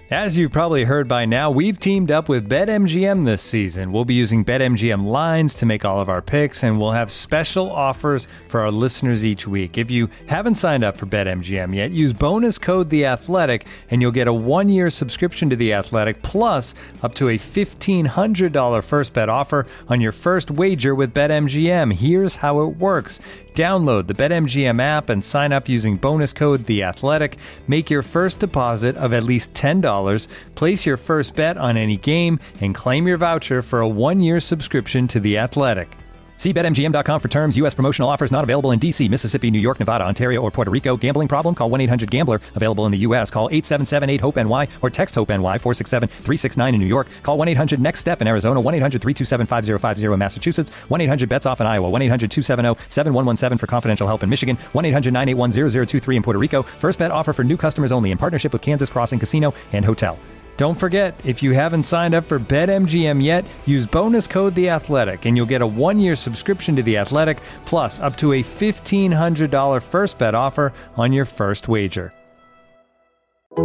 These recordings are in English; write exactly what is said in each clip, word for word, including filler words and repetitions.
As you've probably heard by now, we've teamed up with BetMGM this season. We'll be using BetMGM lines to make all of our picks, and we'll have special offers for our listeners each week. If you haven't signed up for BetMGM yet, use bonus code The Athletic, and you'll get a one-year subscription to The Athletic, plus up to a fifteen hundred dollars first bet offer on your first wager with BetMGM. Here's how it works. Download the BetMGM app and sign up using bonus code The Athletic. Make your first deposit of at least ten dollars. Place your first bet on any game and claim your voucher for a one-year subscription to The Athletic. See Bet M G M dot com for terms. U S promotional offers not available in D C, Mississippi, New York, Nevada, Ontario, or Puerto Rico. Gambling problem? Call one eight hundred gambler. Available in the U S. Call eight seven seven eight hope N Y or text HOPE-NY four six seven three six nine in New York. Call one eight hundred next step in Arizona. one eight hundred three two seven five zero five zero in Massachusetts. one eight hundred bets off in Iowa. one eight hundred two seven zero seven one one seven for confidential help in Michigan. one eight hundred nine eight one zero zero two three in Puerto Rico. First bet offer for new customers only in partnership with Kansas Crossing Casino and Hotel. Don't forget, if you haven't signed up for BetMGM yet, use bonus code The Athletic, and you'll get a one-year subscription to The Athletic, plus up to a fifteen hundred dollars first bet offer on your first wager. Go,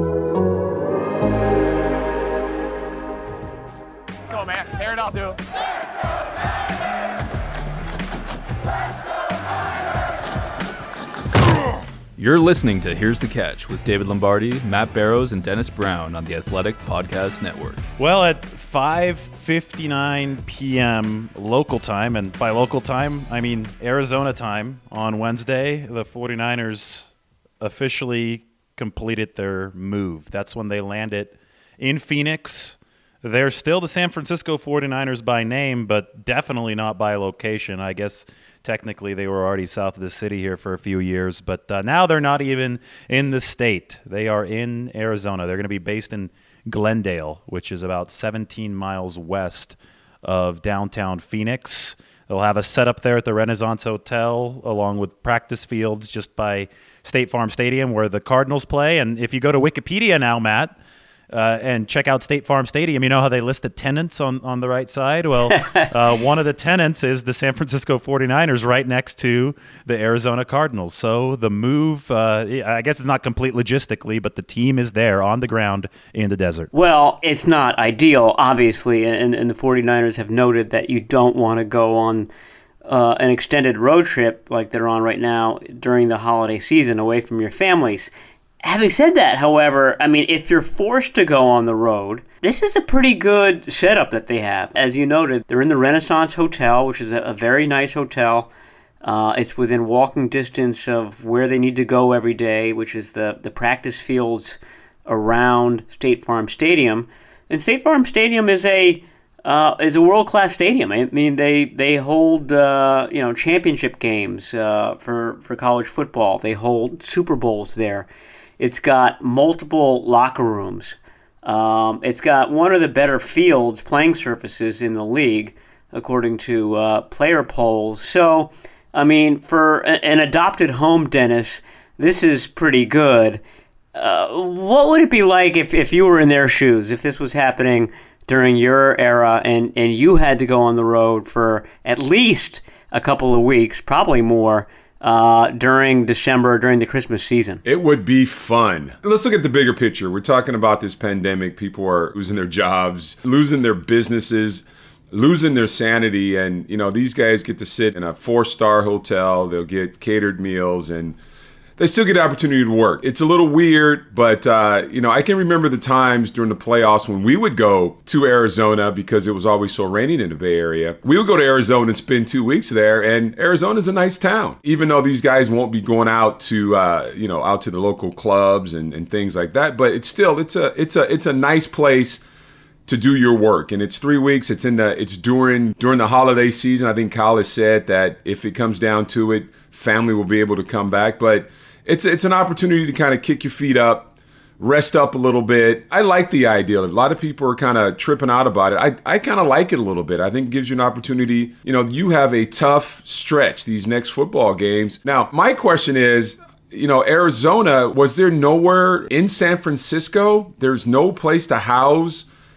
man. Tear it out, dude. You're listening to Here's the Catch with David Lombardi, Matt Barrows, and Dennis Brown on the Athletic Podcast Network. Well, at five fifty-nine p.m. local time, and by local time, I mean Arizona time, on Wednesday, the 49ers officially completed their move. That's when they landed in Phoenix. They're still the San Francisco 49ers by name, but definitely not by location. I guess technically they were already south of the city here for a few years, but uh, now they're not even in the state. They are in Arizona. They're going to be based in Glendale, which is about seventeen miles west of downtown Phoenix. They'll have a setup there at the Renaissance Hotel, along with practice fields just by State Farm Stadium where the Cardinals play. And if you go to Wikipedia now, Matt, Uh, and check out State Farm Stadium. You know how they list the tenants on, on the right side? Well, uh, one of the tenants is the San Francisco 49ers right next to the Arizona Cardinals. So the move, uh, I guess it's not complete logistically, but the team is there on the ground in the desert. Well, it's not ideal, obviously, and, and the 49ers have noted that you don't want to go on uh, an extended road trip like they're on right now during the holiday season away from your families. Having said that, however, I mean, if you're forced to go on the road, this is a pretty good setup that they have. As you noted, they're in the Renaissance Hotel, which is a, a very nice hotel. Uh, it's within walking distance of where they need to go every day, which is the, the practice fields around State Farm Stadium. And State Farm Stadium is a uh, is a world-class stadium. I mean, they they hold uh, you know championship games uh, for for college football. They hold Super Bowls there. It's got multiple locker rooms. Um, it's got one of the better fields, playing surfaces in the league, according to uh, player polls. So, I mean, for a, an adopted home, Dennis, this is pretty good. Uh, what would it be like if, if you were in their shoes, if this was happening during your era and, and you had to go on the road for at least a couple of weeks, probably more, Uh, during December, during the Christmas season? It would be fun. Let's look at the bigger picture. We're talking about this pandemic. People are losing their jobs, losing their businesses, losing their sanity. And, you know, these guys get to sit in a four-star hotel. They'll get catered meals, and they still get the opportunity to work. It's a little weird, but, uh, you know, I can remember the times during the playoffs when we would go to Arizona because it was always so raining in the Bay Area. We would go to Arizona and spend two weeks there, and Arizona's a nice town. Even though these guys won't be going out to, uh, you know, out to the local clubs and, and things like that, but it's still, it's a, it's a, it's a nice place to do your work. And it's three weeks. It's in the, it's during, during the holiday season. I think Kyle has said that if it comes down to it, family will be able to come back, but It's it's an opportunity to kind of kick your feet up, rest up a little bit. I like the idea. A lot of people are kind of tripping out about it. I, I kind of like it a little bit. I think it gives you an opportunity. You know, you have a tough stretch these next football games. Now, my question is, you know, Arizona, was there nowhere in San Francisco? There's no place to house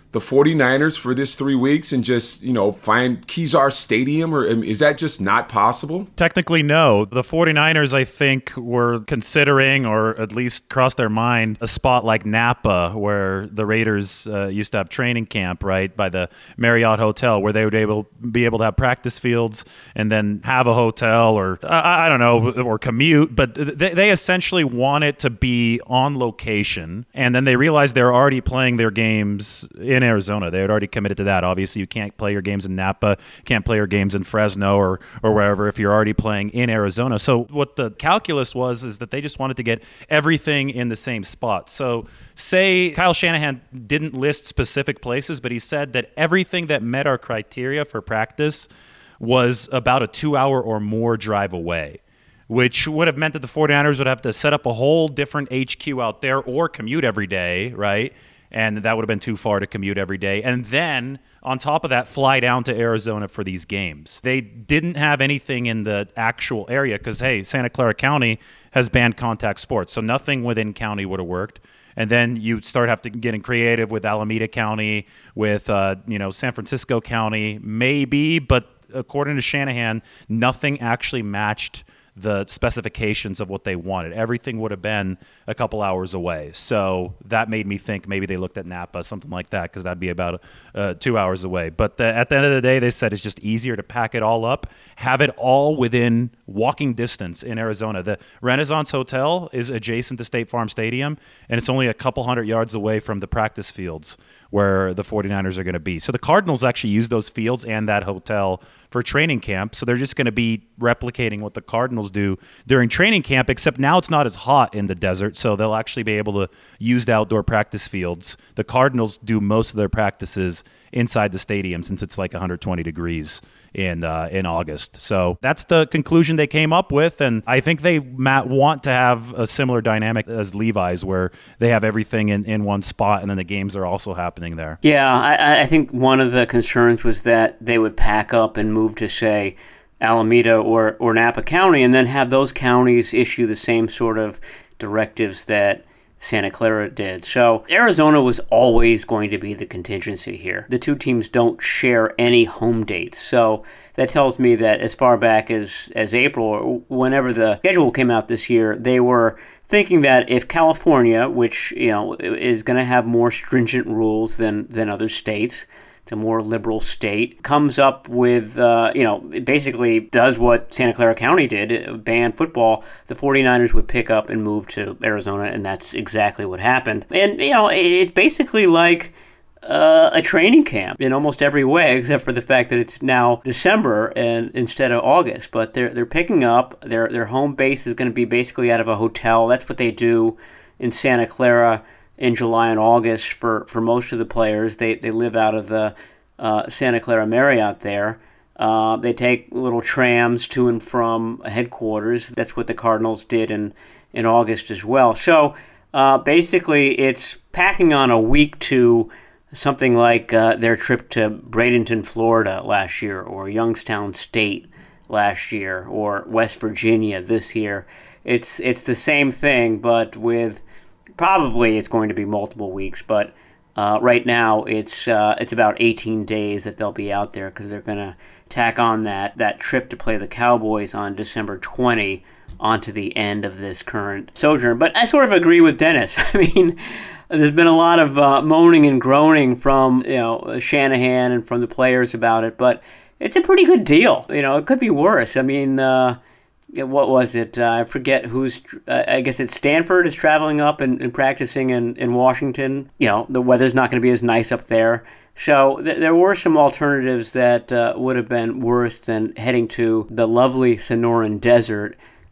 the 49ers for this three weeks and just, you know, find Kezar Stadium? Or is that just not possible? Technically, no. The 49ers, I think, were considering, or at least crossed their mind, a spot like Napa, where the Raiders uh, used to have training camp, right, by the Marriott Hotel, where they would able be able to have practice fields and then have a hotel, or I, I don't know, or commute. But they, they essentially want it to be on location. And then they realized they're already playing their games in Arizona. They had already committed to that. Obviously, you can't play your games in Napa, can't play your games in Fresno or or wherever if you're already playing in Arizona. So what the calculus was is that they just wanted to get everything in the same spot. So say Kyle Shanahan didn't list specific places, but he said that everything that met our criteria for practice was about a two-hour or more drive away, which would have meant that the 49ers would have to set up a whole different H Q out there or commute every day, right? And that would have been too far to commute every day. And then, on top of that, fly down to Arizona for these games. They didn't have anything in the actual area because, hey, Santa Clara County has banned contact sports, so nothing within county would have worked. And then you start have to getting creative with Alameda County, with uh, you know San Francisco County, maybe. But according to Shanahan, nothing actually matched the specifications of what they wanted. Everything would have been a couple hours away. So that made me think maybe they looked at Napa, something like that, because that'd be about uh, two hours away. But the, at the end of the day, they said it's just easier to pack it all up, have it all within walking distance in Arizona. The Renaissance Hotel is adjacent to State Farm Stadium, and it's only a couple hundred yards away from the practice fields where the 49ers are going to be. So the Cardinals actually use those fields and that hotel for training camp. So they're just going to be replicating what the Cardinals do during training camp, except now it's not as hot in the desert, so they'll actually be able to use the outdoor practice fields. The Cardinals do most of their practices inside the stadium since it's like one hundred twenty degrees in uh, in August. So that's the conclusion they came up with, and I think they Matt, want to have a similar dynamic as Levi's, where they have everything in, in one spot, and then the games are also happening there. Yeah, I, I think one of the concerns was that they would pack up and move to, say, Alameda or, or Napa County, and then have those counties issue the same sort of directives that Santa Clara did. So Arizona was always going to be the contingency here. The two teams don't share any home dates. So that tells me that as far back as, as April, or whenever the schedule came out this year, they were thinking that if California, which, you know, is going to have more stringent rules than, than other states, it's a more liberal state, comes up with, uh, you know, basically does what Santa Clara County did, ban football, the 49ers would pick up and move to Arizona, and that's exactly what happened. And, you know, it's basically like uh, a training camp in almost every way, except for the fact that it's now December and instead of August. But they're they're picking up. Their their home base is going to be basically out of a hotel. That's what they do in Santa Clara in July and August for, for most of the players. They they live out of the uh, Santa Clara Marriott there. Uh, they take little trams to and from headquarters. That's what the Cardinals did in, in August as well. So uh, basically it's packing on a week to something like uh, their trip to Bradenton, Florida last year, or Youngstown State last year, or West Virginia this year. It's it's the same thing, but with probably it's going to be multiple weeks, but uh, right now it's uh, it's about eighteen days that they'll be out there, because they're going to tack on that, that trip to play the Cowboys on December twentieth onto the end of this current sojourn. But I sort of agree with Dennis. I mean, there's been a lot of uh, moaning and groaning from, you know, Shanahan and from the players about it, but it's a pretty good deal. You know, it could be worse. I mean, uh, what was it? Uh, I forget who's, uh, I guess it's Stanford is traveling up and, and practicing in, in Washington. You know, the weather's not going to be as nice up there. So th- there were some alternatives that uh, would have been worse than heading to the lovely Sonoran Desert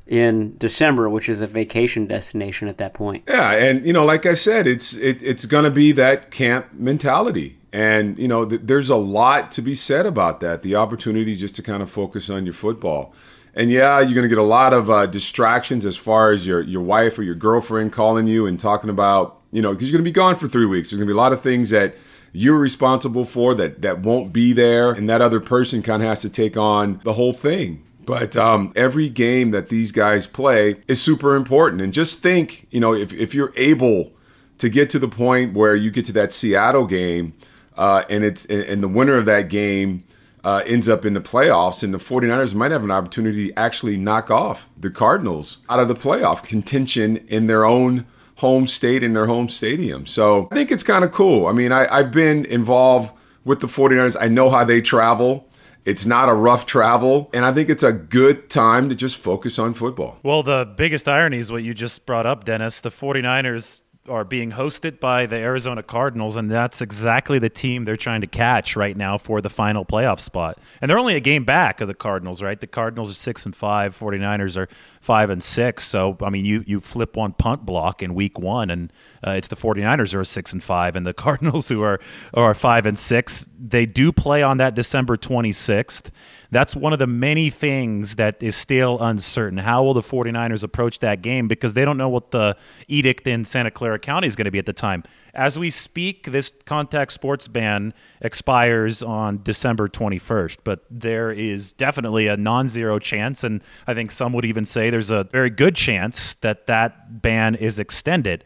in December, which is a vacation destination at that point. Yeah, and, you know, like I said, it's it, it's going to be that camp mentality. And, you know, th- there's a lot to be said about that, the opportunity just to kind of focus on your football. And yeah, you're going to get a lot of uh, distractions as far as your, your wife or your girlfriend calling you and talking about, you know, because you're going to be gone for three weeks. There's going to be a lot of things that you're responsible for that, that won't be there. And that other person kind of has to take on the whole thing. But um, every game that these guys play is super important. And just think, you know, if, if you're able to get to the point where you get to that Seattle game, uh, and it's and the winner of that game uh, ends up in the playoffs, and the 49ers might have an opportunity to actually knock off the Cardinals out of the playoff contention in their own home state, in their home stadium. So I think it's kind of cool. I mean, I, I've been involved with the 49ers. I know how they travel. It's not a rough travel, and I think it's a good time to just focus on football. Well, the biggest irony is what you just brought up, Dennis. The 49ers are being hosted by the Arizona Cardinals, and that's exactly the team they're trying to catch right now for the final playoff spot. And they're only a game back of the Cardinals, right? The Cardinals are six and five, 49ers are five and six. So, I mean, you you flip one punt block in week one, and uh, it's the 49ers who are six and five, and the Cardinals who are are five and six. They do play on that December twenty-sixth. That's one of the many things that is still uncertain. How will the 49ers approach that game? Because they don't know what the edict in Santa Clara County is going to be at the time. As we speak, this contact sports ban expires on December twenty-first, but there is definitely a non-zero chance, and I think some would even say there's a very good chance that that ban is extended.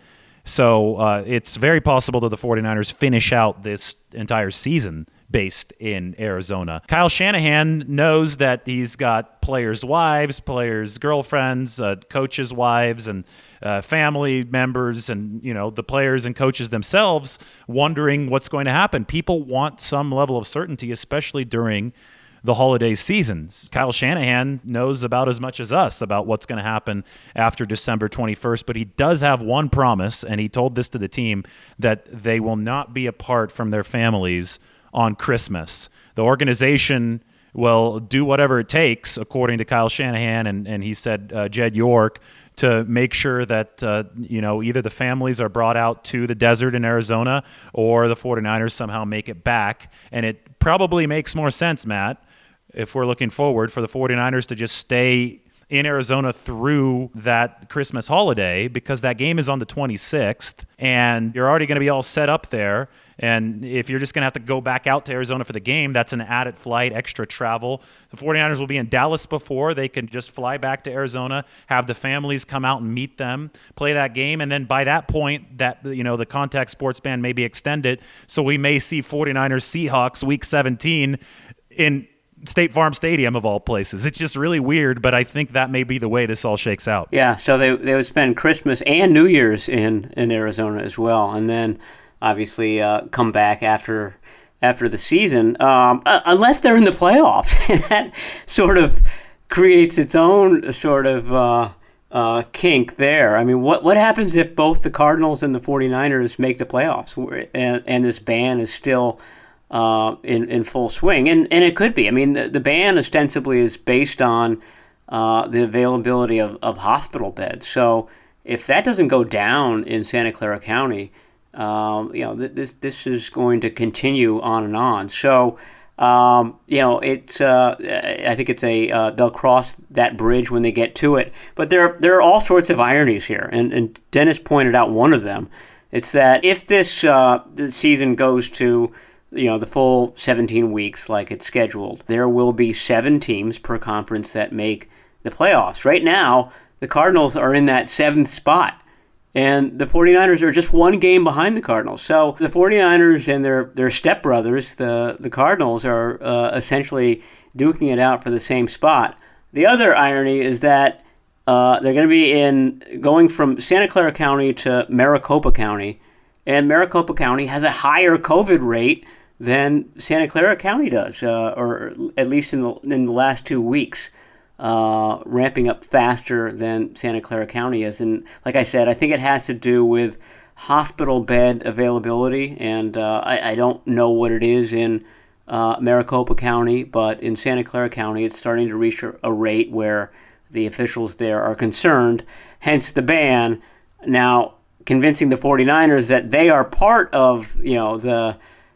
So uh, it's very possible that the 49ers finish out this entire season based in Arizona. Kyle Shanahan knows that he's got players' wives, players' girlfriends, uh, coaches' wives, and uh, family members, and you know the players and coaches themselves wondering what's going to happen. People want some level of certainty, especially during the holiday seasons. Kyle Shanahan knows about as much as us about what's going to happen after December twenty-first, but he does have one promise, and he told this to the team, that they will not be apart from their families on Christmas. The organization will do whatever it takes, according to Kyle Shanahan, and, and he said uh, Jed York, to make sure that uh, you know either the families are brought out to the desert in Arizona or the 49ers somehow make it back. And it probably makes more sense, Matt, if we're looking forward, for the 49ers to just stay in Arizona through that Christmas holiday, because that game is on the twenty-sixth, and you're already going to be all set up there. And if you're just going to have to go back out to Arizona for the game, that's an added flight, extra travel. The 49ers will be in Dallas before. They can just fly back to Arizona, have the families come out and meet them, play that game, and then by that point, that you know the contact sports ban may be extended, so we may see 49ers Seahawks week seventeen in State Farm Stadium of all places. It's just really weird, but I think that may be the way this all shakes out. Yeah, so they they would spend Christmas and New Year's in, in Arizona as well, and then obviously uh, come back after after the season, um, uh, unless they're in the playoffs. That sort of creates its own sort of uh, uh, kink there. I mean, what what happens if both the Cardinals and the 49ers make the playoffs, and, and this ban is still Uh, in, in full swing? And and it could be. I mean, the, the ban ostensibly is based on uh, the availability of, of hospital beds. So if that doesn't go down in Santa Clara County, um, you know, th- this this is going to continue on and on. So, um, you know, it's uh, I think it's a uh, they'll cross that bridge when they get to it. But there there are all sorts of ironies here, and and Dennis pointed out one of them. It's that if this uh, the season goes to you know, the full seventeen weeks like it's scheduled, there will be seven teams per conference that make the playoffs. Right now, the Cardinals are in that seventh spot, and the 49ers are just one game behind the Cardinals. So the 49ers and their, their stepbrothers, the, the Cardinals, are uh, essentially duking it out for the same spot. The other irony is that uh, they're going to be in going from Santa Clara County to Maricopa County, and Maricopa County has a higher COVID rate than Santa Clara County does, uh, or at least in the in the last two weeks, uh, ramping up faster than Santa Clara County is. And like I said, I think it has to do with hospital bed availability, and uh, I, I don't know what it is in uh, Maricopa County, but in Santa Clara County, it's starting to reach a, a rate where the officials there are concerned, hence the ban. Now, convincing the 49ers that they are part of, you know, the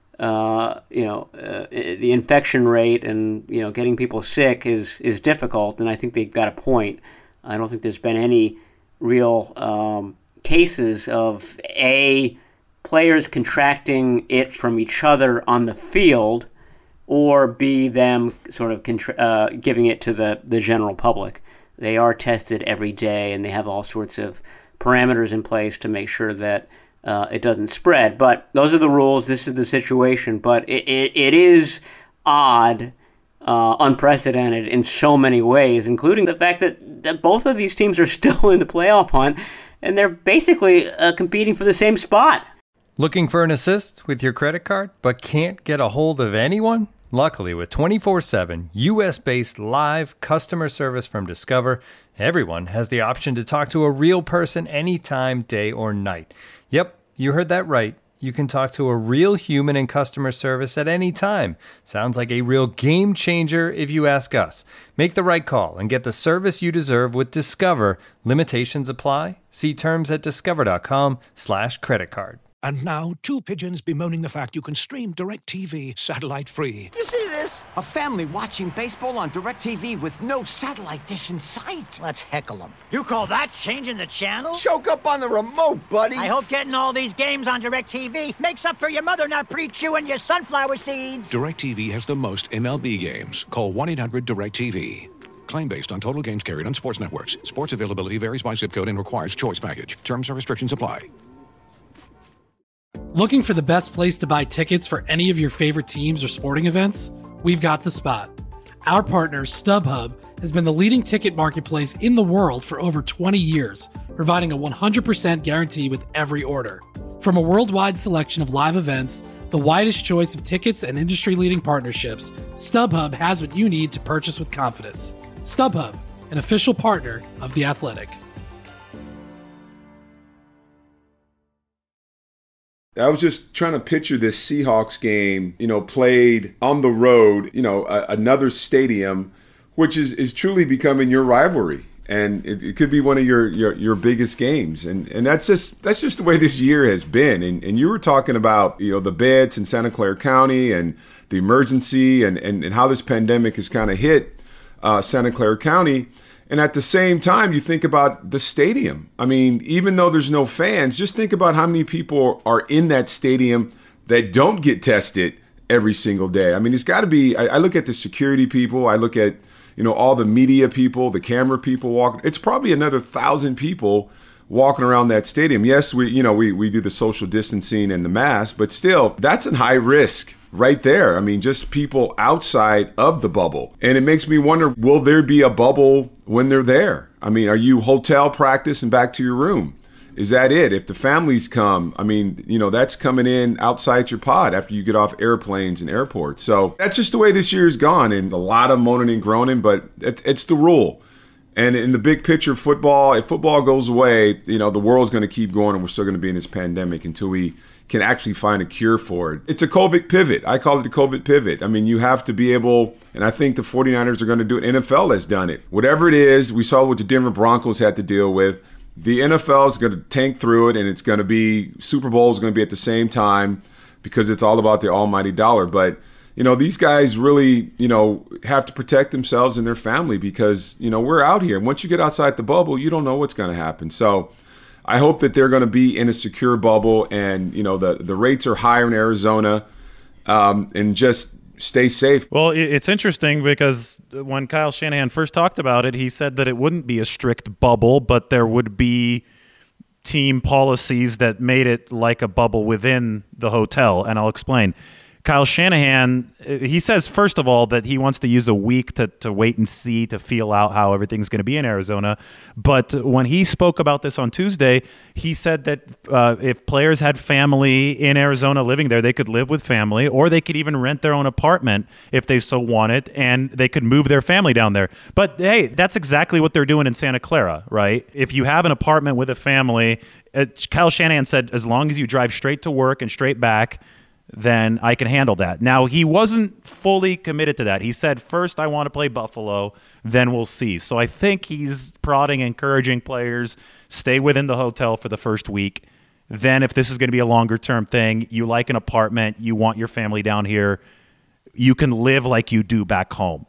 Uh, you know, uh, the infection rate and, you know, getting people sick is, is difficult, and I think they've got a point. I don't think there's been any real um, cases of, A, players contracting it from each other on the field, or B, them sort of contra- uh, giving it to the, the general public. They are tested every day, and they have all sorts of parameters in place to make sure that uh, it doesn't spread. But those are the rules. This is the situation. But it, it, it is odd, uh, unprecedented in so many ways, including the fact that, that both of these teams are still in the playoff hunt, and they're basically uh, competing for the same spot. Looking for an assist with your credit card, but can't get a hold of anyone? Luckily, with twenty-four seven U S-based live customer service from Discover, everyone has the option to talk to a real person anytime, day or night. Yep, you heard that right. You can talk to a real human in customer service at any time. Sounds like a real game changer if you ask us. Make the right call and get the service you deserve with Discover. Limitations apply. See terms at discover.com slash credit card. And now, two pigeons bemoaning the fact you can stream DirecTV satellite-free. You see this? A family watching baseball on DirecTV with no satellite dish in sight. Let's heckle them. You call that changing the channel? Choke up on the remote, buddy. I hope getting all these games on DirecTV makes up for your mother not pre-chewing your sunflower seeds. DirecTV has the most M L B games. Call one eight hundred direct T V. Claim based on total games carried on sports networks. Sports availability varies by zip code and requires choice package. Terms and restrictions apply. Looking for the best place to buy tickets for any of your favorite teams or sporting events? We've got the spot. Our partner, StubHub, has been the leading ticket marketplace in the world for over twenty years, providing a one hundred percent guarantee with every order. From a worldwide selection of live events, the widest choice of tickets and industry-leading partnerships, StubHub has what you need to purchase with confidence. StubHub, an official partner of The Athletic. I was just trying to picture this Seahawks game, you know, played on the road, you know, a, another stadium, which is, is truly becoming your rivalry. And it, it could be one of your, your, your biggest games. And and that's just that's just the way this year has been. And and you were talking about, you know, the beds in Santa Clara County and the emergency and, and, and how this pandemic has kind of hit uh, Santa Clara County. And at the same time, you think about the stadium. I mean, even though there's no fans, just think about how many people are in that stadium that don't get tested every single day. I mean, it's got to be, I, I look at the security people, I look at, you know, all the media people, the camera people walking. It's probably another thousand people walking around that stadium. Yes, we, you know, we, we do the social distancing and the mask, but still, that's a high risk right there. I mean, just people outside of the bubble. And it makes me wonder, will there be a bubble when they're there? I mean, are you hotel practice and back to your room? Is that it? If the families come, I mean, you know, that's coming in outside your pod after you get off airplanes and airports. So that's just the way this year's gone, and a lot of moaning and groaning, but it's, it's the rule. And in the big picture of football, if football goes away, you know, the world's going to keep going and we're still going to be in this pandemic until we can actually find a cure for it. It's a COVID pivot. I call it the COVID pivot. I mean, you have to be able, and I think the 49ers are going to do it. N F L has done it. Whatever it is, we saw what the Denver Broncos had to deal with. The N F L is going to tank through it, and it's going to be, Super Bowl is going to be at the same time because it's all about the almighty dollar. But, you know, these guys really, you know, have to protect themselves and their family because, you know, we're out here. Once you get outside the bubble, you don't know what's going to happen. So I hope that they're going to be in a secure bubble, and, you know, the, the rates are higher in Arizona, um, and just stay safe. Well, it's interesting because when Kyle Shanahan first talked about it, he said that it wouldn't be a strict bubble, but there would be team policies that made it like a bubble within the hotel, and I'll explain. Kyle Shanahan, he says, first of all, that he wants to use a week to, to wait and see, to feel out how everything's going to be in Arizona. But when he spoke about this on Tuesday, he said that uh, if players had family in Arizona living there, they could live with family, or they could even rent their own apartment if they so wanted, and they could move their family down there. But, hey, that's exactly what they're doing in Santa Clara, right? If you have an apartment with a family, uh, Kyle Shanahan said, as long as you drive straight to work and straight back, then I can handle that. Now, he wasn't fully committed to that. He said, first I want to play Buffalo, then we'll see. So I think he's prodding, encouraging players, stay within the hotel for the first week. Then if this is going to be a longer-term thing, you like an apartment, you want your family down here, you can live like you do back home.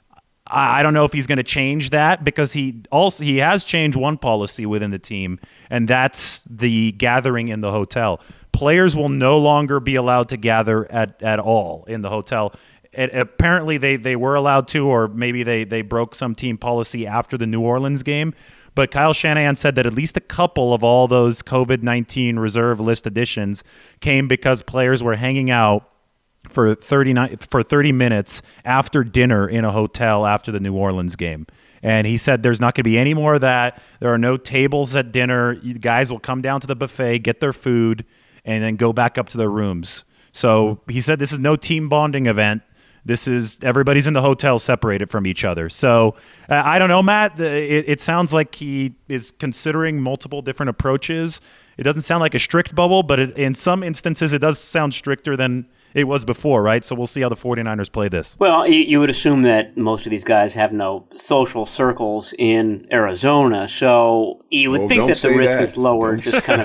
I don't know if he's going to change that, because he also he has changed one policy within the team, and that's the gathering in the hotel. Players will no longer be allowed to gather at, at all in the hotel. It, apparently they, they were allowed to, or maybe they, they broke some team policy after the New Orleans game. But Kyle Shanahan said that at least a couple of all those COVID nineteen reserve list additions came because players were hanging out for thirty for thirty minutes after dinner in a hotel after the New Orleans game. And he said there's not going to be any more of that. There are no tables at dinner. You guys will come down to the buffet, get their food, and then go back up to their rooms. So he said this is no team bonding event. This is everybody's in the hotel separated from each other. So uh, I don't know, Matt. It, it sounds like he is considering multiple different approaches. It doesn't sound like a strict bubble, but it, in some instances it does sound stricter than it was before, right? So we'll see how the 49ers play this. Well, you, you would assume that most of these guys have no social circles in Arizona, so you would Well, think don't that the say risk that. is lower. Don't Just kind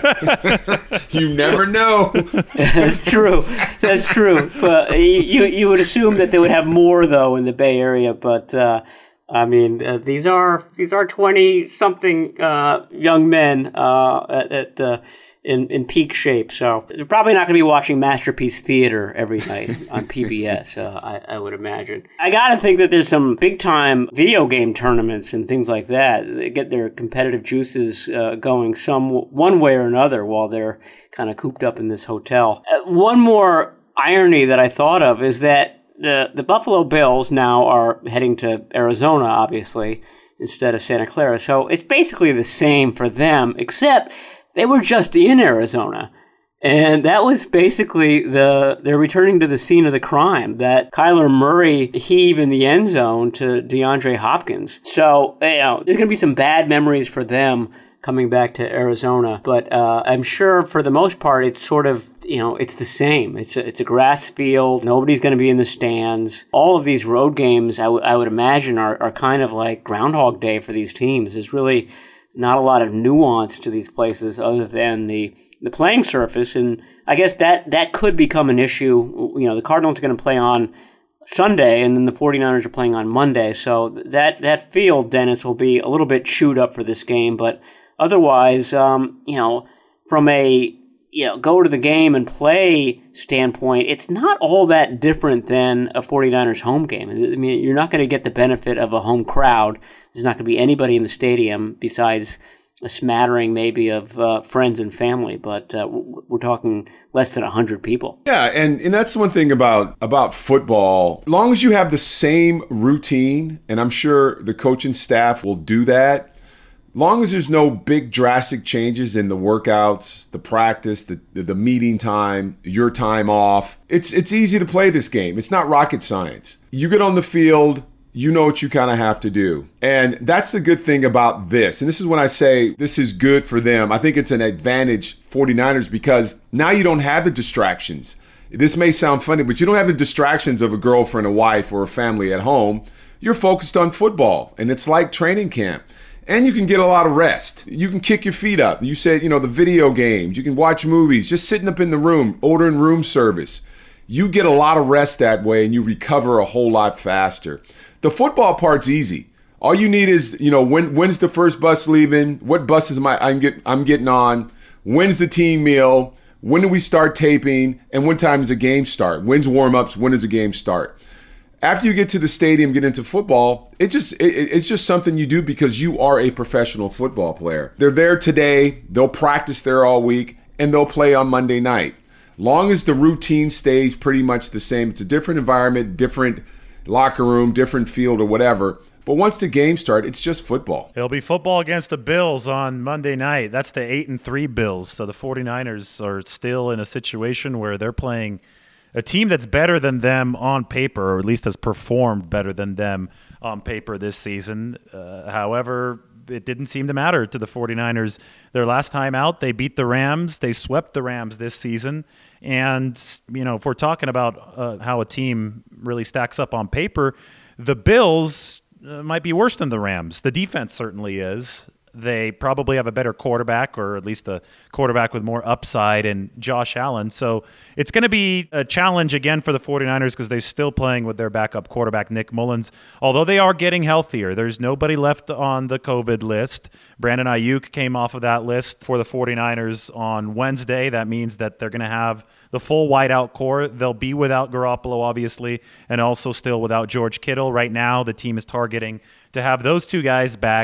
of. You never know. That's true. That's true. But you you would assume that they would have more though in the Bay Area. But uh, I mean, uh, these are these are twenty something uh, young men uh, at, at uh, in in peak shape. So they're probably not going to be watching Masterpiece Theater every night on P B S. Uh, I, I would imagine. I got to think that there's some big time video game tournaments and things like that. They get their competitive juices uh, going some one way or another while they're kind of cooped up in this hotel. Uh, one more irony that I thought of is that the the Buffalo Bills now are heading to Arizona, obviously, instead of Santa Clara. So it's basically the same for them, except they were just in Arizona. And that was basically the they're returning to the scene of the crime, that Kyler Murray heave in the end zone to DeAndre Hopkins. So, you know, there's going to be some bad memories for them coming back to Arizona. But uh, I'm sure for the most part, it's sort of, you know, it's the same. It's a, it's a grass field. Nobody's going to be in the stands. All of these road games, I, w- I would imagine, are, are kind of like Groundhog Day for these teams. There's really not a lot of nuance to these places other than the the playing surface. And I guess that, that could become an issue. You know, the Cardinals are going to play on Sunday, and then the 49ers are playing on Monday. So that, that field, Dennis, will be a little bit chewed up for this game. But otherwise, um, you know, from a you know go to the game and play standpoint, it's not all that different than a 49ers home game. I mean, you're not going to get the benefit of a home crowd. There's not going to be anybody in the stadium besides a smattering maybe of uh, friends and family, but uh, we're talking less than one hundred people. Yeah, and, and that's one thing about, about football. As long as you have the same routine, and I'm sure the coaching staff will do that, long as there's no big drastic changes in the workouts, the practice, the, the the meeting time, your time off, it's it's easy to play this game. It's not rocket science. You get on the field, you know what you kind of have to do. And that's the good thing about this. And this is when I say this is good for them. I think it's an advantage 49ers because now you don't have the distractions. This may sound funny, but you don't have the distractions of a girlfriend, a wife, or a family at home. You're focused on football, and it's like training camp. And you can get a lot of rest. You can kick your feet up. You said, you know, the video games. You can watch movies, just sitting up in the room, ordering room service. You get a lot of rest that way, and you recover a whole lot faster. The football part's easy. All you need is, you know, when when's the first bus leaving? What buses am I I'm get I'm getting on? When's the team meal? When do we start taping? And when time does the game start? When's warm-ups? When does the game start? After you get to the stadium, get into football, it just it, it's just something you do because you are a professional football player. They're there today, they'll practice there all week, and they'll play on Monday night. Long as the routine stays pretty much the same, it's a different environment, different locker room, different field or whatever. But once the game starts, it's just football. It'll be football against the Bills on Monday night. That's the eight and three Bills. So the 49ers are still in a situation where they're playing a team that's better than them on paper, or at least has performed better than them on paper this season. Uh, however, it didn't seem to matter to the 49ers. Their last time out, they beat the Rams. They swept the Rams this season. And, you know, if we're talking about uh, how a team really stacks up on paper, the Bills uh, might be worse than the Rams. The defense certainly is. They probably have a better quarterback, or at least a quarterback with more upside in Josh Allen. So it's going to be a challenge again for the 49ers because they're still playing with their backup quarterback, Nick Mullins, although they are getting healthier. There's nobody left on the COVID list. Brandon Ayuk came off of that list for the 49ers on Wednesday. That means that they're going to have the full wideout core. They'll be without Garoppolo, obviously, and also still without George Kittle. Right now, the team is targeting to have those two guys back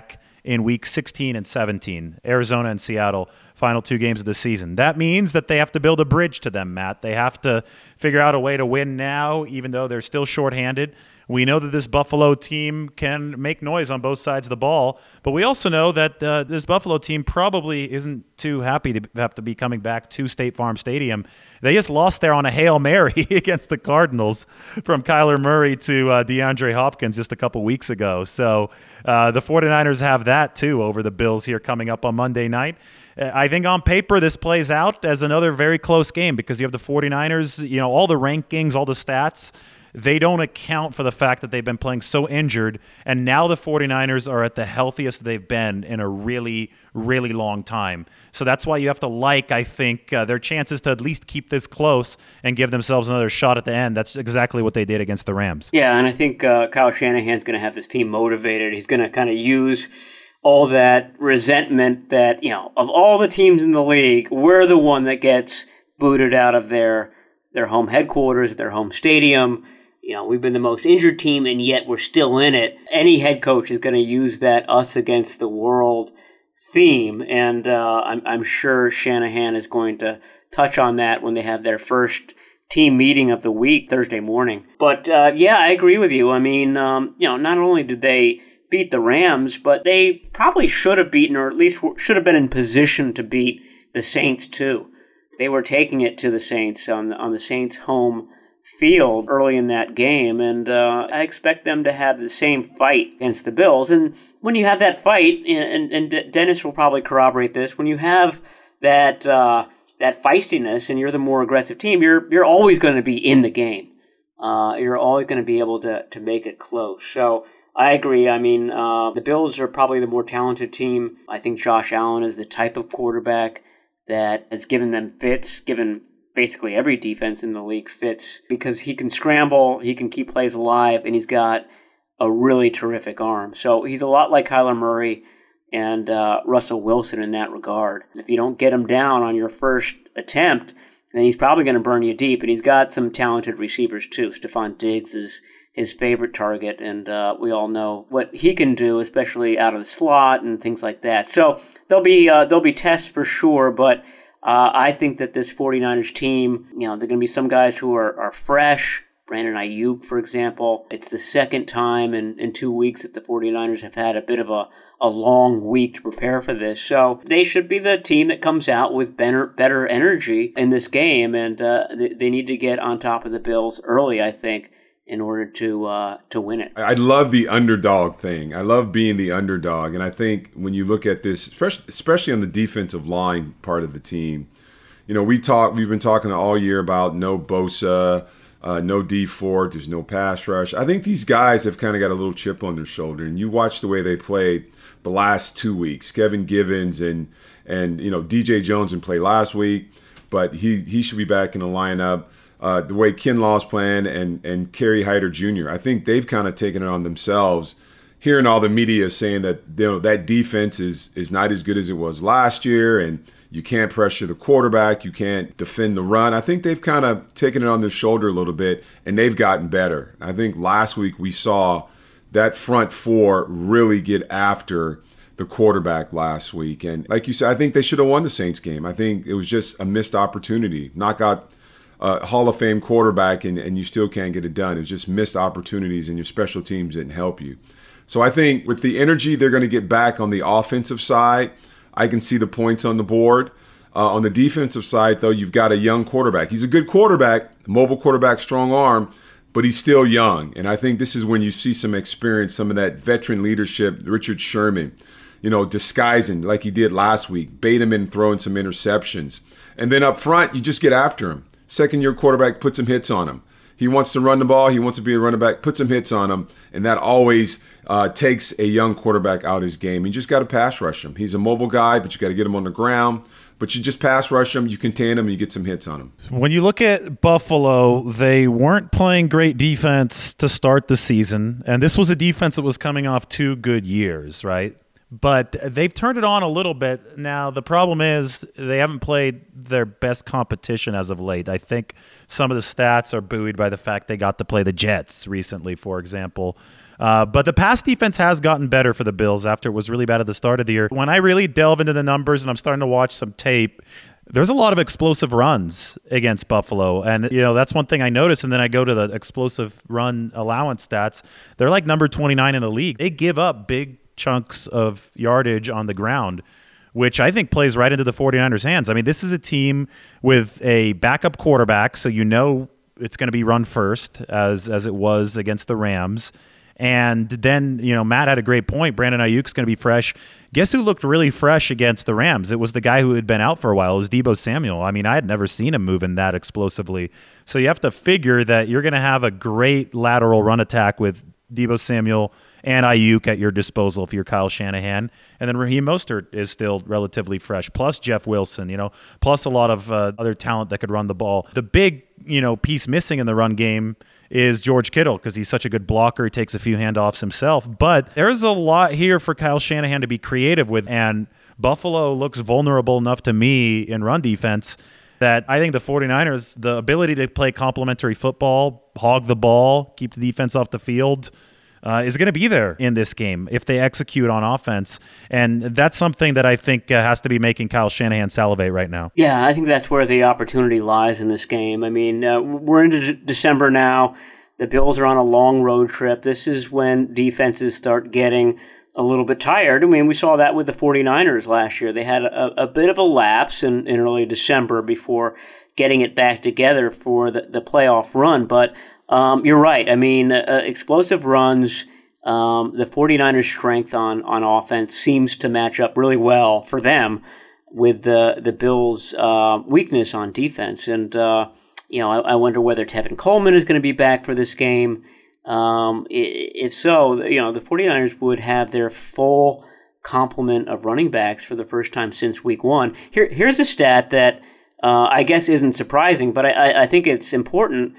in week sixteen and seventeen. Arizona and Seattle, final two games of the season. That means that they have to build a bridge to them, Matt. They have to figure out a way to win now, even though they're still shorthanded. We know that this Buffalo team can make noise on both sides of the ball, but we also know that uh, this Buffalo team probably isn't too happy to have to be coming back to State Farm Stadium. They just lost there on a Hail Mary against the Cardinals from Kyler Murray to uh, DeAndre Hopkins just a couple weeks ago. So uh, the 49ers have that too over the Bills here coming up on Monday night. I think on paper this plays out as another very close game because you have the 49ers, you know, all the rankings, all the stats, they don't account for the fact that they've been playing so injured, and now the 49ers are at the healthiest they've been in a really, really long time. So that's why you have to like, I think, uh, their chances to at least keep this close and give themselves another shot at the end. That's exactly what they did against the Rams. Yeah, and I think uh, Kyle Shanahan's going to have this team motivated. He's going to kind of use all that resentment that, you know, of all the teams in the league, we're the one that gets booted out of their their home headquarters, their home stadium. You know, we've been the most injured team, and yet we're still in it. Any head coach is going to use that us against the world theme, and uh, I'm, I'm sure Shanahan is going to touch on that when they have their first team meeting of the week Thursday morning. But, uh, yeah, I agree with you. I mean, um, you know, not only did they beat the Rams, but they probably should have beaten, or at least should have been in position to beat the Saints, too. They were taking it to the Saints on the, on the Saints' home field early in that game, and uh, I expect them to have the same fight against the Bills. And when you have that fight, and, and, and Dennis will probably corroborate this, when you have that uh, that feistiness and you're the more aggressive team, you're you're always going to be in the game. Uh, you're always going to be able to to make it close. So I agree. I mean, uh, the Bills are probably the more talented team. I think Josh Allen is the type of quarterback that has given them fits, given basically every defense in the league fits, because he can scramble, he can keep plays alive, and he's got a really terrific arm. So he's a lot like Kyler Murray and uh, Russell Wilson in that regard. If you don't get him down on your first attempt, then he's probably going to burn you deep. And he's got some talented receivers too. Stephon Diggs is his favorite target, and uh, we all know what he can do, especially out of the slot and things like that. So there'll be uh, there'll be tests for sure, but Uh, I think that this 49ers team, you know, there are going to be some guys who are, are fresh. Brandon Ayuk, for example. It's the second time in, in two weeks that the 49ers have had a bit of a, a long week to prepare for this. So they should be the team that comes out with better, better energy in this game, and uh, they, they need to get on top of the Bills early, I think, in order to uh, to win it. I love the underdog thing. I love being the underdog. And I think when you look at this, especially, especially on the defensive line part of the team, you know, we talk, we've been talking all year about no Bosa, uh, no D Ford, there's no pass rush. I think these guys have kind of got a little chip on their shoulder. And you watch the way they played the last two weeks. Kevin Givens and, and you know, D J Jones didn't play last week, but he, he should be back in the lineup. Uh, the way Kinlaw's playing and, and Kerry Hyder Junior, I think they've kind of taken it on themselves. Hearing all the media saying that, you know, that defense is is not as good as it was last year, and you can't pressure the quarterback, you can't defend the run. I think they've kind of taken it on their shoulder a little bit, and they've gotten better. I think last week we saw that front four really get after the quarterback last week. And like you said, I think they should have won the Saints game. I think it was just a missed opportunity. Knock out a Hall of Fame quarterback and, and you still can't get it done. It's just missed opportunities, and your special teams didn't help you. So I think with the energy they're going to get back on the offensive side, I can see the points on the board. Uh, on the defensive side, though, you've got a young quarterback. He's a good quarterback, mobile quarterback, strong arm, but he's still young. And I think this is when you see some experience, some of that veteran leadership, Richard Sherman, you know, disguising like he did last week, bait him in throwing some interceptions. And then up front, you just get after him. Second-year quarterback, put some hits on him. He wants to run the ball. He wants to be a running back. Put some hits on him, and that always uh, takes a young quarterback out of his game. You just got to pass rush him. He's a mobile guy, but you got to get him on the ground. But you just pass rush him, you contain him, and you get some hits on him. When you look at Buffalo, they weren't playing great defense to start the season, and this was a defense that was coming off two good years, right? But they've turned it on a little bit. Now, the problem is they haven't played their best competition as of late. I think some of the stats are buoyed by the fact they got to play the Jets recently, for example. Uh, but the pass defense has gotten better for the Bills after it was really bad at the start of the year. When I really delve into the numbers and I'm starting to watch some tape, there's a lot of explosive runs against Buffalo. And, you know, that's one thing I noticed. And then I go to the explosive run allowance stats. They're like number twenty-nine in the league. They give up big chunks of yardage on the ground, which I think plays right into the 49ers' hands. I mean, this is a team with a backup quarterback, so you know it's going to be run first, as as it was against the Rams. And then, you know, Matt had a great point. Brandon Ayuk's going to be fresh. Guess who looked really fresh against the Rams? It was the guy who had been out for a while. It was Deebo Samuel. I mean, I had never seen him moving that explosively. So you have to figure that you're going to have a great lateral run attack with Deebo Samuel and Ayuk at your disposal if you're Kyle Shanahan. And then Raheem Mostert is still relatively fresh, plus Jeff Wilson, you know, plus a lot of uh, other talent that could run the ball. The big, you know, piece missing in the run game is George Kittle, because he's such a good blocker. He takes a few handoffs himself. But there's a lot here for Kyle Shanahan to be creative with, and Buffalo looks vulnerable enough to me in run defense that I think the 49ers, the ability to play complementary football, hog the ball, keep the defense off the field, uh, is going to be there in this game if they execute on offense. And that's something that I think uh, has to be making Kyle Shanahan salivate right now. Yeah, I think that's where the opportunity lies in this game. I mean, uh, we're into d- December now. The Bills are on a long road trip. This is when defenses start getting a little bit tired. I mean, we saw that with the 49ers last year. They had a, a bit of a lapse in, in early December before getting it back together for the, the playoff run. But um, you're right. I mean, uh, explosive runs, um, the 49ers' strength on, on offense seems to match up really well for them with the, the Bills' uh, weakness on defense. And, uh, you know, I, I wonder whether Tevin Coleman is going to be back for this game. Um, if so, you know, the 49ers would have their full complement of running backs for the first time since week one. Here, here's a stat that uh, I guess isn't surprising, but I, I think it's important.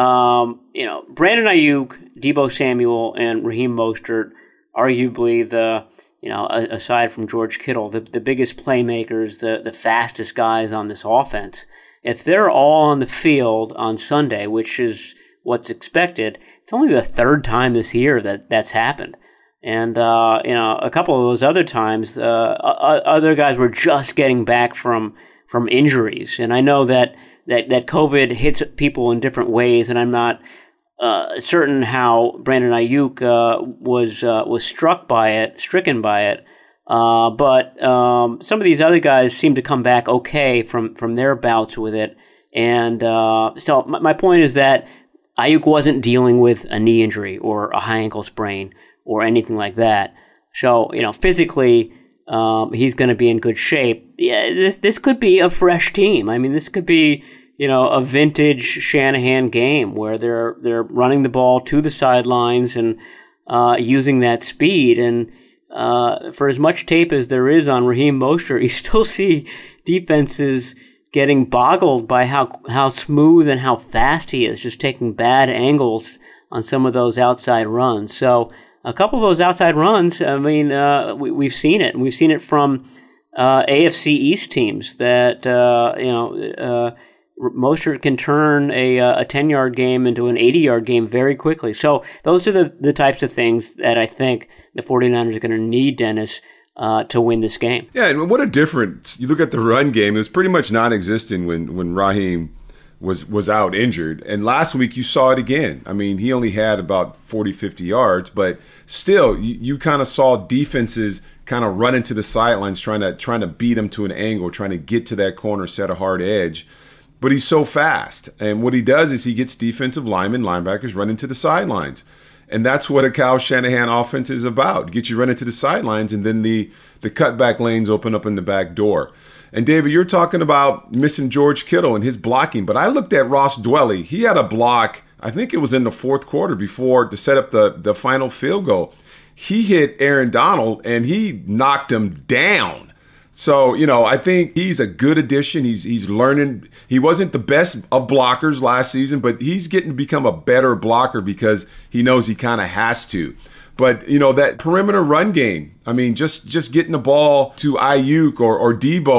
Um, you know, Brandon Ayuk, Deebo Samuel, and Raheem Mostert, arguably the, you know, aside from George Kittle, the, the biggest playmakers, the, the fastest guys on this offense. If they're all on the field on Sunday, which is what's expected, it's only the third time this year that that's happened. And, uh, you know, a couple of those other times, uh, other guys were just getting back from from injuries. And I know that, that, that COVID hits people in different ways, and I'm not uh, certain how Brandon Ayuk uh, was uh, was struck by it, stricken by it. Uh, but um, some of these other guys seem to come back okay from, from their bouts with it. And uh, so my, my point is that Ayuk wasn't dealing with a knee injury or a high ankle sprain or anything like that. So, you know, physically, um, he's going to be in good shape. Yeah, this this could be a fresh team. I mean, this could be, you know, a vintage Shanahan game where they're they're running the ball to the sidelines and uh, using that speed. And uh, for as much tape as there is on Raheem Mostert, you still see defenses getting boggled by how how smooth and how fast he is, just taking bad angles on some of those outside runs. So a couple of those outside runs, I mean, uh, we, we've seen it. We've seen it from uh, A F C East teams that, uh, you know, uh, Mostert can turn a a ten-yard game into an eighty-yard game very quickly. So those are the, the types of things that I think the 49ers are going to need, Dennis, Uh, to win this game. Yeah, and what a difference. You look at the run game, it was pretty much non-existent when, when Raheem was was out injured. And last week you saw it again. I mean, he only had about forty, fifty yards, but still you, you kind of saw defenses kind of run into the sidelines trying to trying to beat him to an angle, trying to get to that corner, set a hard edge. But he's so fast. And what he does is he gets defensive linemen, linebackers running to the sidelines. And that's what a Kyle Shanahan offense is about. Get you running to the sidelines, and then the, the cutback lanes open up in the back door. And, David, you're talking about missing George Kittle and his blocking. But I looked at Ross Dwelly. He had a block, I think it was in the fourth quarter before to set up the, the final field goal. He hit Aaron Donald, and he knocked him down. So, you know, I think he's a good addition. He's he's learning. He wasn't the best of blockers last season, but he's getting to become a better blocker because he knows he kind of has to. But, you know, that perimeter run game, I mean, just, just getting the ball to Ayuk or, or Deebo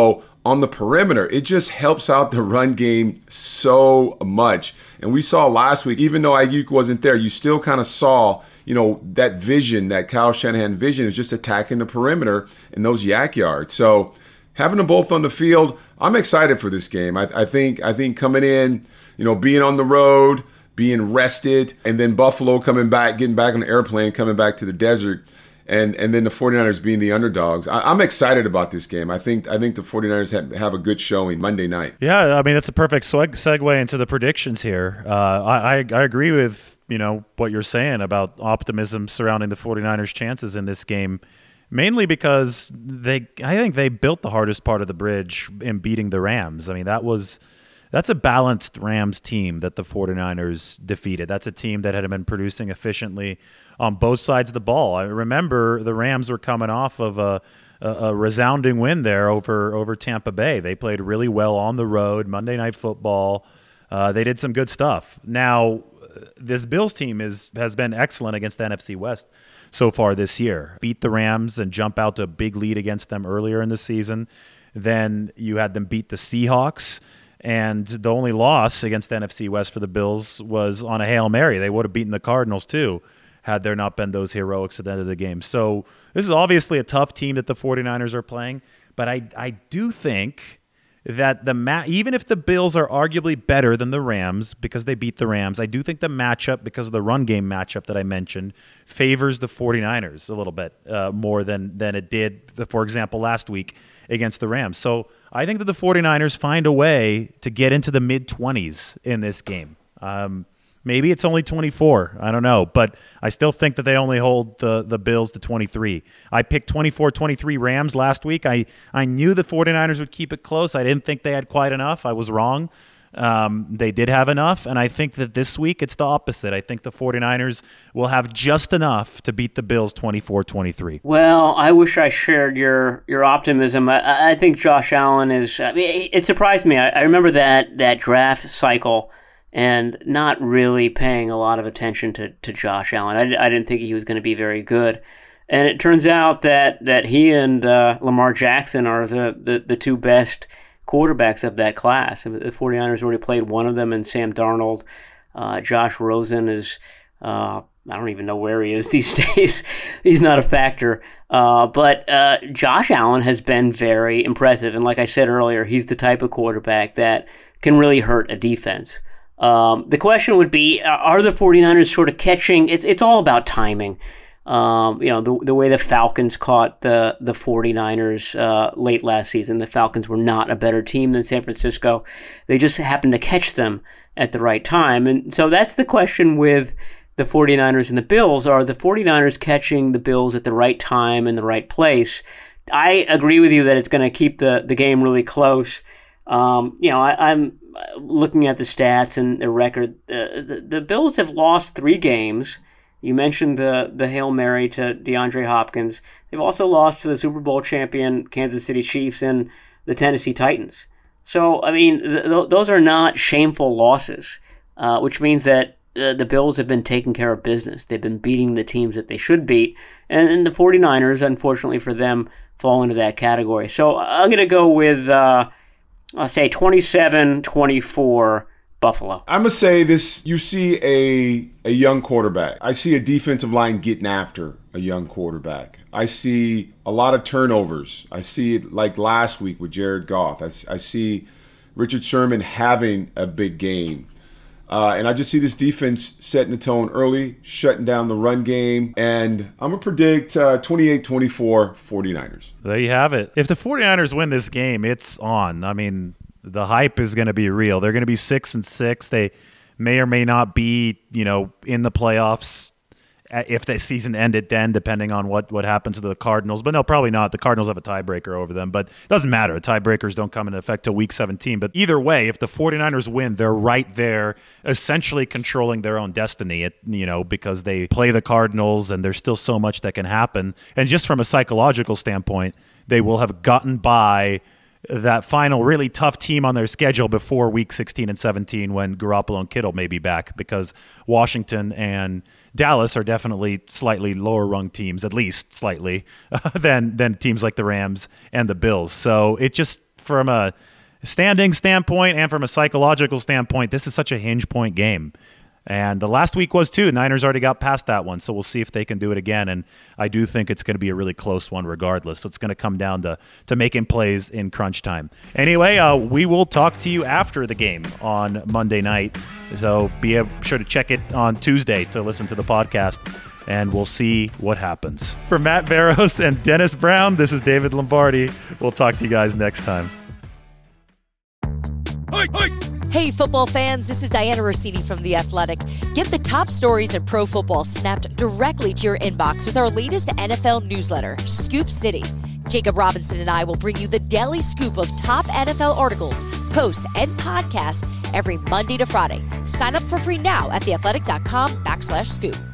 on the perimeter. It just helps out the run game so much. And we saw last week, even though Ayuk wasn't there, you still kind of saw, you know, that vision, that Kyle Shanahan vision is just attacking the perimeter in those yak yards. So having them both on the field, I'm excited for this game. I, I think I think coming in, you know, being on the road, being rested, and then Buffalo coming back, getting back on the airplane, coming back to the desert, and and then the 49ers being the underdogs. I, I'm excited about this game. I think I think the 49ers have, have a good showing Monday night. Yeah, I mean, that's a perfect sweg- segue into the predictions here. Uh, I, I I agree with, you know, what you're saying about optimism surrounding the 49ers' chances in this game. Mainly because they, I think they built the hardest part of the bridge in beating the Rams. I mean, that was, that's a balanced Rams team that the 49ers defeated. That's a team that had been producing efficiently on both sides of the ball. I remember the Rams were coming off of a, a, a resounding win there over, over Tampa Bay. They played really well on the road, Monday Night Football. Uh, they did some good stuff. Now, this Bills team is has been excellent against the N F C West so far this year. Beat the Rams and jump out to a big lead against them earlier in the season. Then you had them beat the Seahawks, and the only loss against the N F C West for the Bills was on a Hail Mary. They would have beaten the Cardinals too had there not been those heroics at the end of the game. So this is obviously a tough team that the 49ers are playing, but I I do think that the ma- even if the Bills are arguably better than the Rams because they beat the Rams, I do think the matchup, because of the run game matchup that I mentioned, favors the 49ers a little bit uh, more than, than it did, for example, last week against the Rams. So I think that the 49ers find a way to get into the mid-twenties in this game. Um, maybe it's only twenty-four. I don't know. But I still think that they only hold the, the Bills to twenty-three. I picked twenty-four twenty-three Rams last week. I, I knew the 49ers would keep it close. I didn't think they had quite enough. I was wrong. Um, they did have enough, and I think that this week it's the opposite. I think the 49ers will have just enough to beat the Bills twenty-four twenty-three. Well, I wish I shared your your optimism. I, I think Josh Allen is I mean, – it surprised me. I, I remember that, that draft cycle and not really paying a lot of attention to, to Josh Allen. I, I didn't think he was going to be very good. And it turns out that, that he and uh, Lamar Jackson are the, the, the two best quarterbacks of that class. The 49ers already played one of them in Sam Darnold. Uh, Josh Rosen is, uh, I don't even know where he is these days. He's not a factor. Uh, but uh, Josh Allen has been very impressive. And like I said earlier, he's the type of quarterback that can really hurt a defense. Um, the question would be, are the 49ers sort of catching? It's it's all about timing. Um, you know, the the way the Falcons caught the, the 49ers uh, late last season. The Falcons were not a better team than San Francisco. They just happened to catch them at the right time. And so that's the question with the 49ers and the Bills. Are the 49ers catching the Bills at the right time and the right place? I agree with you that it's going to keep the, the game really close. Um, you know, I, I'm looking at the stats and the record. Uh, the, the Bills have lost three games. You mentioned the the Hail Mary to DeAndre Hopkins. They've also lost to the Super Bowl champion Kansas City Chiefs and the Tennessee Titans. So, I mean, th- th- those are not shameful losses, uh, which means that uh, the Bills have been taking care of business. They've been beating the teams that they should beat. And, and the 49ers, unfortunately for them, fall into that category. So I'm going to go with... Uh, I'll say twenty-seven twenty-four Buffalo. I'm going to say this, you see a a young quarterback. I see a defensive line getting after a young quarterback. I see a lot of turnovers. I see it like last week with Jared Goff. I, I see Richard Sherman having a big game. Uh, and I just see this defense setting the tone early, shutting down the run game. And I'm going to predict uh, twenty-eight twenty-four 49ers. There you have it. If the 49ers win this game, it's on. I mean, the hype is going to be real. They're going to be six and six. They may or may not be, you know, in the playoffs if the season ended then, depending on what, what happens to the Cardinals. But no, probably not. The Cardinals have a tiebreaker over them. But it doesn't matter. Tiebreakers don't come into effect till week seventeen. But either way, if the 49ers win, they're right there essentially controlling their own destiny, it, you know, because they play the Cardinals and there's still so much that can happen. And just from a psychological standpoint, they will have gotten by that final really tough team on their schedule before week sixteen and seventeen when Garoppolo and Kittle may be back, because Washington and Dallas are definitely slightly lower rung teams, at least slightly, than than teams like the Rams and the Bills. So it just from a standing standpoint and from a psychological standpoint, this is such a hinge point game. And the last week was too. Niners already got past that one, so we'll see if they can do it again. And I do think it's going to be a really close one regardless. So it's going to come down to, to making plays in crunch time. Anyway, uh, we will talk to you after the game on Monday night. So be sure to check it on Tuesday to listen to the podcast, and we'll see what happens. For Matt Barrows and Dennis Brown, this is David Lombardi. We'll talk to you guys next time. Hey, hey. Hey, football fans, this is Diana Rossini from The Athletic. Get the top stories in pro football snapped directly to your inbox with our latest N F L newsletter, Scoop City. Jacob Robinson and I will bring you the daily scoop of top N F L articles, posts, and podcasts every Monday to Friday. Sign up for free now at theathletic.com backslash scoop.